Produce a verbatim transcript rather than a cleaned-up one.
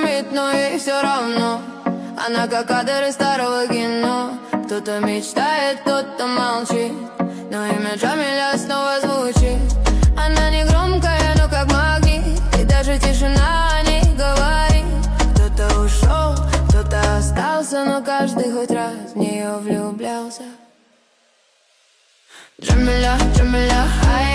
шумит, но ей все равно. Она как кадр из старого кино. Кто-то мечтает, кто-то молчит, но имя Джамиля снова звучит. Она не громкая, но как магнит, и даже тишина о ней говорит. Кто-то ушел, кто-то остался, но каждый хоть раз в нее влюблялся. Джамиля, Джамиля, хай.